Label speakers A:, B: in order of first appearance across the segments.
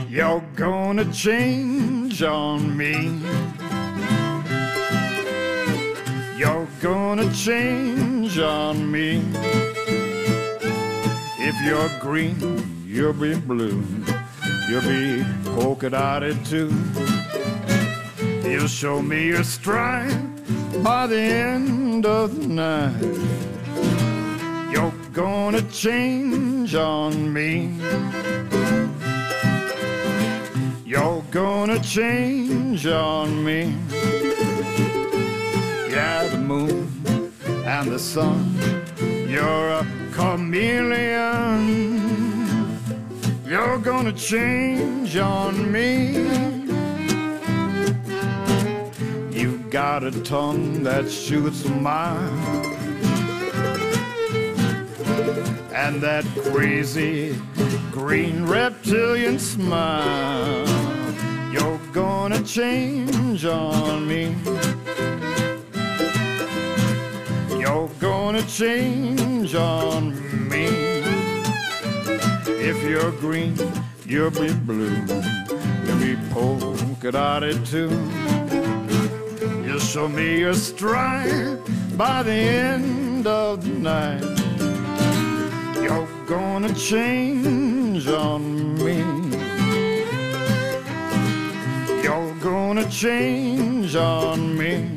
A: You're gonna change on me. You're gonna change on me. If you're green, you'll be blue. You'll be polka dotted too. You'll show me your stride by the end of the night. You're gonna change on me. You're gonna change on me. Yeah, the moon and the sun, you're a chameleon. You're gonna change on me. You got a tongue that shoots a mile, and that crazy green reptilian smile. You're gonna change on me. You're gonna change on me. If you're green, you'll be blue. You'll be polka dotted too. You'll show me your stride by the end of the night. You're gonna change on me. You're gonna change on me.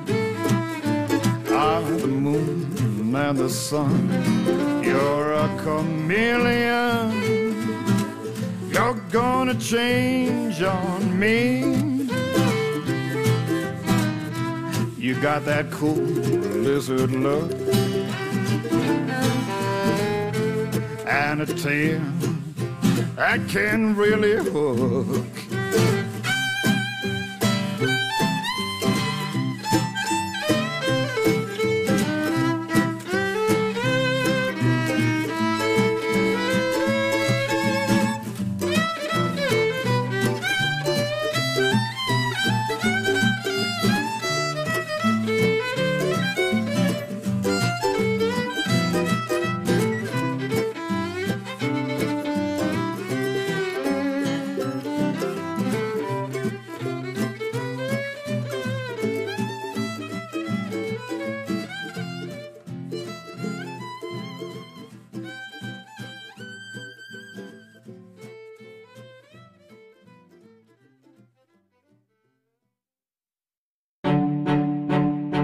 A: Ah, the moon and the sun, you're a chameleon. You're gonna change on me. You got that cool lizard look and a tail that can really hook.